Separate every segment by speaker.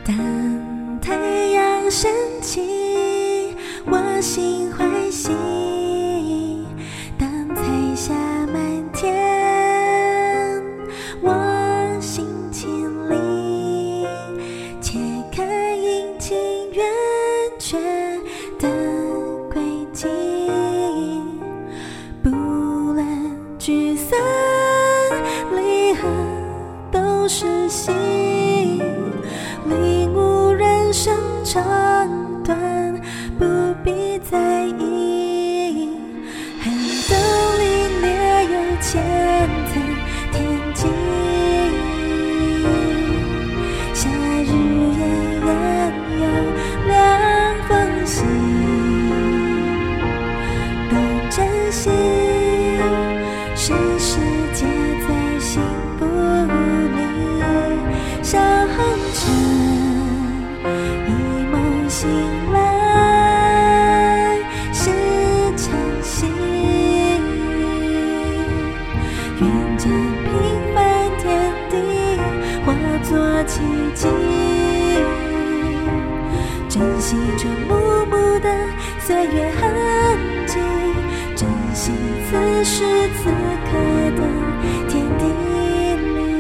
Speaker 1: 当太阳升起，我心欢喜；当彩霞满天，我心清丽。切开阴晴圆缺的轨迹，不论聚散离合都是喜，领悟人生长短不必在意，寒冬凛冽有千层天际，夏日炎炎有凉风习，懂珍惜，世事皆在心不离，小红尘一梦醒来是常喜，愿将平凡天地化作奇迹，珍惜这幕幕的岁月痕迹，珍惜此时此刻的天地里。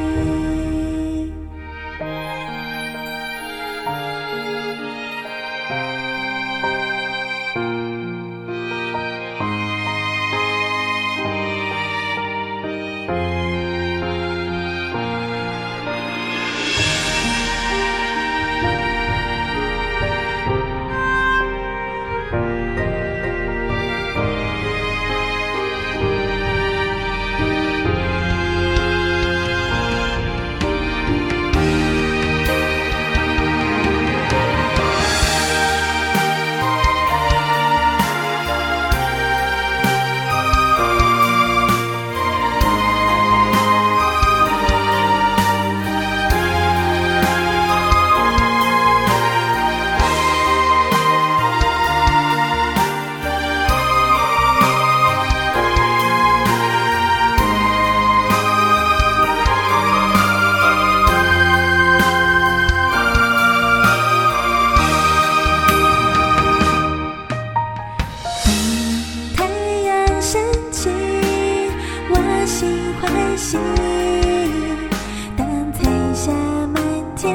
Speaker 1: 心欢喜，当彩霞满天，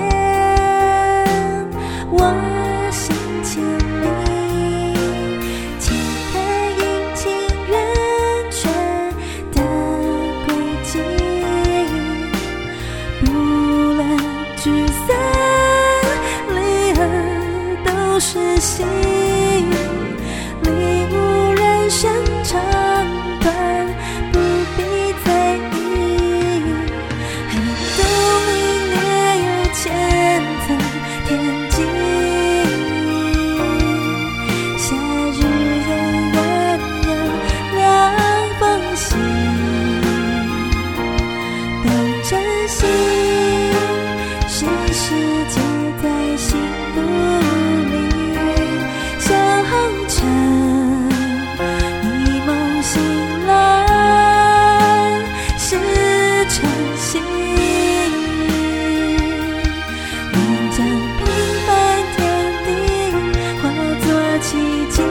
Speaker 1: 我心清丽。切开阴晴圆缺的轨迹，不论聚散离合都是喜，领悟人生长短不必在意，寒冬凛冽有千层天际，夏日炎炎有凉风习，懂珍惜，世事皆在心不离，小红尘一梦醒来是晨曦，愿将平凡天地化作奇迹，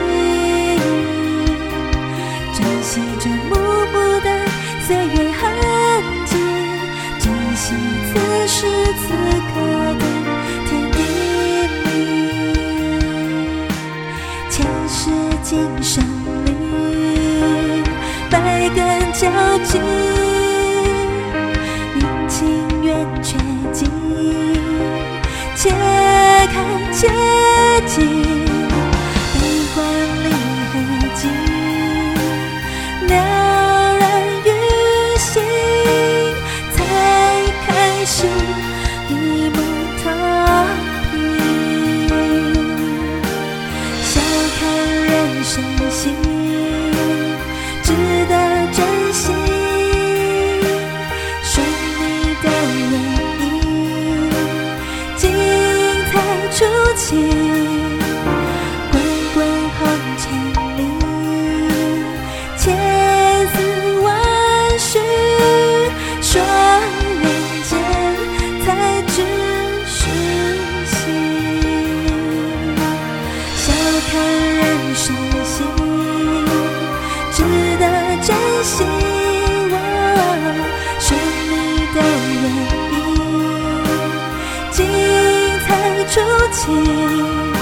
Speaker 1: 珍惜这幕幕的岁月痕迹，珍惜此时此刻的天地里，前世今生里百感交集，阴晴圆缺迹，切开切记，悲欢离合迹，了然于心，才开始一幕踏平，笑看人生喜，值得珍惜，顺利的人意，精彩出奇，滚滚红尘里，千丝万绪，双人间才知是筑起